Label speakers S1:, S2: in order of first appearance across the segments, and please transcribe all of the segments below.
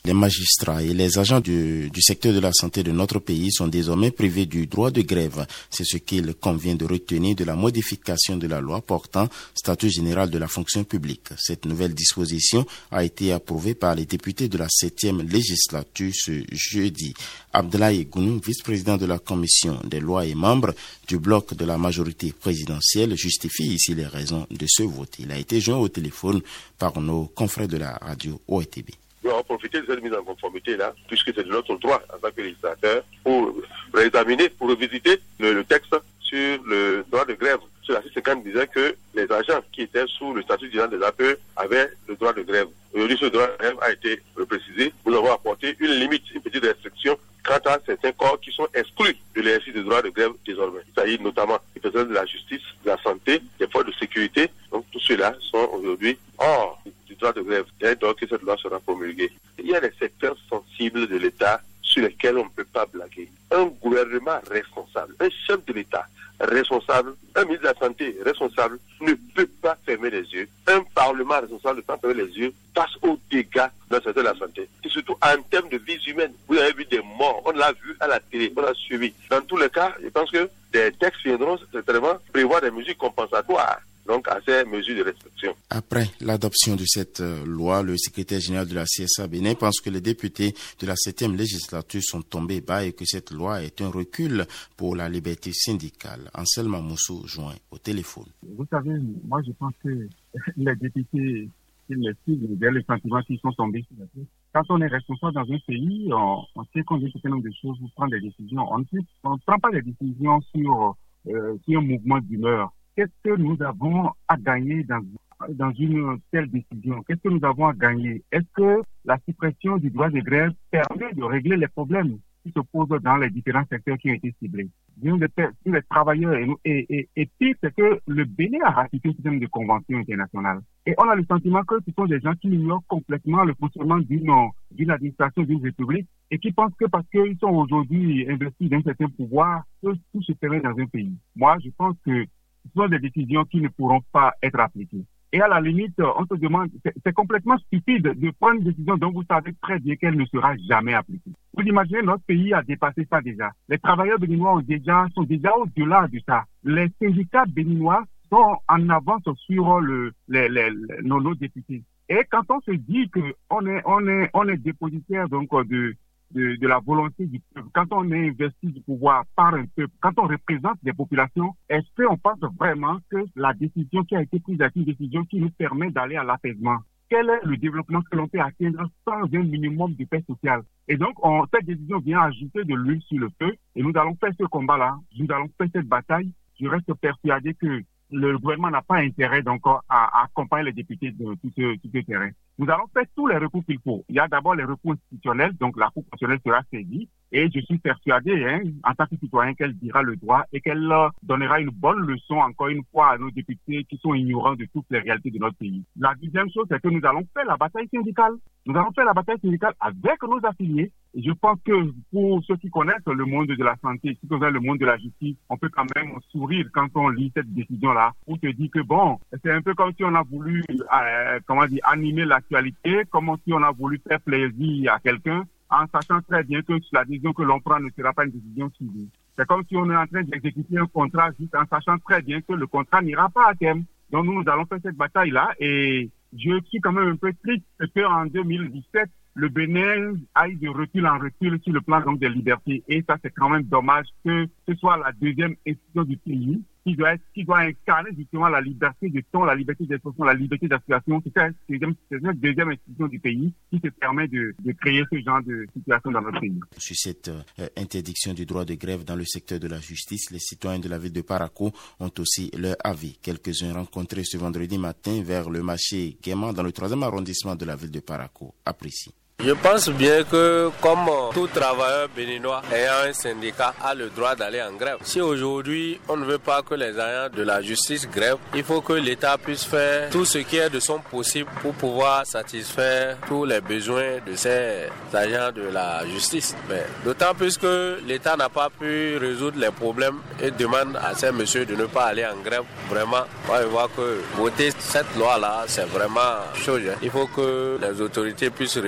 S1: Les magistrats et les agents du secteur de la santé de notre pays sont désormais privés du droit de grève. C'est ce qu'il convient de retenir de la modification de la loi portant statut général de la fonction publique. Cette nouvelle disposition a été approuvée par les députés de la 7e législature ce jeudi. Abdoulaye Gounou, vice-président de la commission des lois et membre du bloc de la majorité présidentielle, justifie ici les raisons de ce vote. Il a été joint au téléphone par nos confrères de la radio ORTB.
S2: Nous avons profité de cette mise en conformité-là, puisque c'est de notre droit en tant que législateur, pour réexaminer, pour revisiter le texte sur le droit de grève. Sur l'article 50 disait que les agents qui étaient sous le statut général des APE avaient le droit de grève. Aujourd'hui, ce droit de grève a été reprécisé. Nous avons apporté une limite, une petite restriction quant à certains corps qui sont exclus de l'exercice du droit de grève désormais. Il s'agit notamment des personnels de la justice, de la santé, des forces de sécurité. Donc tous ceux-là sont aujourd'hui hors du droit de grève. Et donc cette loi sera promulguée. Il y a des secteurs sensibles de l'État sur lesquels on ne peut pas blaguer. Un gouvernement responsable, un chef de l'État responsable, un ministre de la Santé responsable ne peut pas fermer les yeux. Un Parlement responsable ne peut pas fermer les yeux face aux dégâts dans le secteur de la santé. Et surtout en termes de vies humaines. Vous avez vu des morts, on l'a vu à la télé, on l'a suivi. Dans tous les cas, je pense que des textes viendront certainement prévoir des mesures compensatoires. Donc à ces mesures de restriction.
S1: Après l'adoption de cette loi, le secrétaire général de la CSA Bénin pense que les députés de la 7e législature sont tombés bas et que cette loi est un recul pour la liberté syndicale. Anselme Moussou joint au téléphone.
S3: Vous savez, moi je pense que les députés, les les sentiments qui sont tombés sur la tête. Quand on est responsable dans un pays, on sait qu'on a un certain nombre de choses pour prendre des décisions. On ne prend pas des décisions sur un mouvement d'humeur. Qu'est-ce que nous avons à gagner dans une telle décision? Qu'est-ce que nous avons à gagner? Est-ce que la suppression du droit de grève permet de régler les problèmes qui se posent dans les différents secteurs qui ont été ciblés? Les travailleurs et pire, c'est que le Bénin a ratifié un système de conventions internationales. Et on a le sentiment que ce sont des gens qui ignorent complètement le fonctionnement d'une administration, d'une république, et qui pensent que parce qu'ils sont aujourd'hui investis dans un certain pouvoir, que tout se permet dans un pays. Moi, je pense que ce sont des décisions qui ne pourront pas être appliquées. Et à la limite, on se demande, c'est complètement stupide de prendre une décision dont vous savez très bien qu'elle ne sera jamais appliquée. Vous imaginez, notre pays a dépassé ça déjà. Les travailleurs béninois sont déjà au-delà de ça. Les syndicats béninois sont en avance sur nos députés. Et quand on se dit que on est dépositaire donc de la volonté du peuple, quand on est investi du pouvoir par un peuple, quand on représente des populations, est-ce qu'on pense vraiment que la décision qui a été prise est une décision qui nous permet d'aller à l'apaisement? Quel est le développement que l'on peut atteindre sans un minimum de paix sociale? Et donc, cette décision vient ajouter de l'huile sur le feu, et nous allons faire ce combat-là, nous allons faire cette bataille. Je reste persuadé que le gouvernement n'a pas intérêt donc à accompagner les députés de tout ce terrain. Nous allons faire tous les recours qu'il faut. Il y a d'abord les recours institutionnels, donc la Cour constitutionnelle sera saisie, et je suis persuadé, en tant que citoyen, qu'elle dira le droit et qu'elle donnera une bonne leçon encore une fois à nos députés qui sont ignorants de toutes les réalités de notre pays. La deuxième chose, c'est que nous allons faire la bataille syndicale. Nous allons faire la bataille syndicale avec nos affiliés. Et je pense que pour ceux qui connaissent le monde de la santé, ceux qui connaissent le monde de la justice, on peut quand même sourire quand on lit cette décision-là. On se dit que bon, c'est un peu comme si on a voulu, animer l'actualité, comme si on a voulu faire plaisir à quelqu'un, en sachant très bien que la décision que l'on prend ne sera pas une décision suivie. C'est comme si on est en train d'exécuter un contrat juste en sachant très bien que le contrat n'ira pas à terme. Donc nous allons faire cette bataille-là et je suis quand même un peu triste qu'en 2017, le Bénin aille de recul en recul sur le plan donc des libertés. Et ça, c'est quand même dommage que ce soit la deuxième institution du pays qui doit incarner justement la liberté de ton, la liberté d'expression, la liberté d'association. C'est la deuxième institution du pays qui se permet de créer ce genre de situation dans notre pays.
S1: Sur cette interdiction du droit de grève dans le secteur de la justice, les citoyens de la ville de Parakou ont aussi leur avis. Quelques-uns rencontrés ce vendredi matin vers le marché Guéman dans le 3e arrondissement de la ville de Parakou apprécient.
S4: Je pense bien que comme tout travailleur béninois ayant un syndicat a le droit d'aller en grève. Si aujourd'hui on ne veut pas que les agents de la justice grèvent, il faut que l'État puisse faire tout ce qui est de son possible pour pouvoir satisfaire tous les besoins de ces agents de la justice. Mais d'autant plus que l'État n'a pas pu résoudre les problèmes et demande à ces messieurs de ne pas aller en grève. Vraiment, moi je vois que voter cette loi-là, c'est vraiment chose. Il faut que les autorités puissent revoir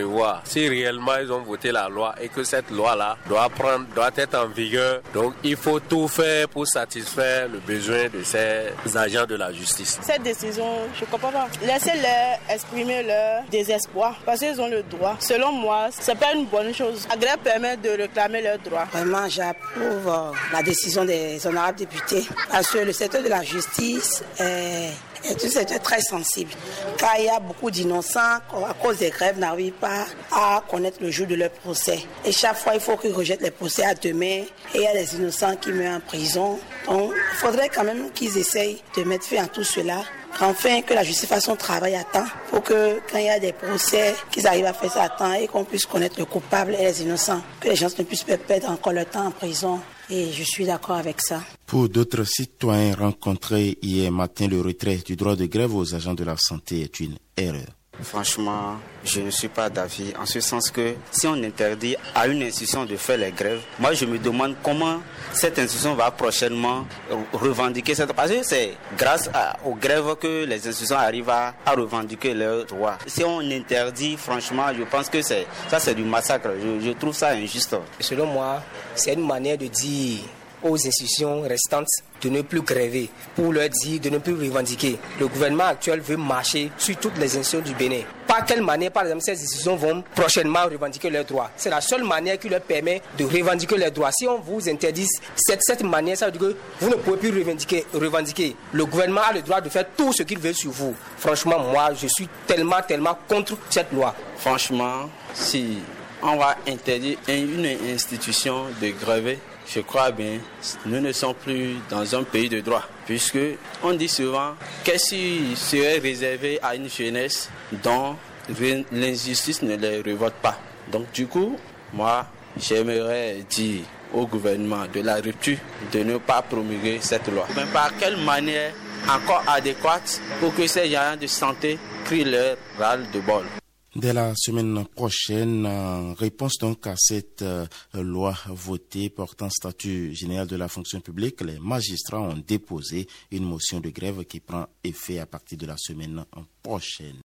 S4: si réellement ils ont voté la loi et que cette loi-là doit être en vigueur. Donc il faut tout faire pour satisfaire le besoin de ces agents de la justice.
S5: Cette décision, je ne comprends pas. Laissez-les exprimer leur désespoir parce qu'ils ont le droit. Selon moi, ce n'est pas une bonne chose. La grève permet de réclamer leurs droits.
S6: Vraiment, j'approuve la décision des honorables députés parce que le secteur de la justice est un secteur très sensible. Car il y a beaucoup d'innocents à cause des grèves n'arrivent pas à connaître le jour de leur procès. Et chaque fois, il faut qu'ils rejettent les procès à demain. Et il y a des innocents qui meurent en prison. Donc, il faudrait quand même qu'ils essayent de mettre fin à tout cela. Enfin, que la justice fasse son travail à temps. Il faut que, quand il y a des procès, qu'ils arrivent à faire ça à temps et qu'on puisse connaître le coupable et les innocents. Que les gens ne puissent pas perdre encore leur temps en prison. Et je suis d'accord avec ça.
S1: Pour d'autres citoyens rencontrés hier matin, le retrait du droit de grève aux agents de la santé est une erreur.
S7: Franchement, je ne suis pas d'avis en ce sens que si on interdit à une institution de faire les grèves, moi je me demande comment cette institution va prochainement revendiquer cette... Parce que c'est grâce aux grèves que les institutions arrivent à revendiquer leurs droits. Si on interdit, franchement, je pense que ça c'est du massacre. Je trouve ça injuste.
S8: Selon moi, c'est une manière de dire aux institutions restantes de ne plus gréver, pour leur dire de ne plus revendiquer. Le gouvernement actuel veut marcher sur toutes les institutions du Bénin. Par quelle manière, par exemple, ces institutions vont prochainement revendiquer leurs droits? C'est la seule manière qui leur permet de revendiquer leurs droits. Si on vous interdit cette manière, ça veut dire que vous ne pouvez plus revendiquer. Le gouvernement a le droit de faire tout ce qu'il veut sur vous. Franchement, moi, je suis tellement contre cette loi.
S7: Franchement, si on va interdire une institution de gréver, je crois bien, nous ne sommes plus dans un pays de droit, puisque on dit souvent qu'est-ce qui serait réservé à une jeunesse dont l'injustice ne les révolte pas. Donc du coup, moi, j'aimerais dire au gouvernement de la rupture de ne pas promulguer cette loi. Mais par quelle manière encore adéquate pour que ces gens de santé crient leur ras de bol?
S1: Dès la semaine prochaine, en réponse donc à cette loi votée portant statut général de la fonction publique, les magistrats ont déposé une motion de grève qui prend effet à partir de la semaine prochaine.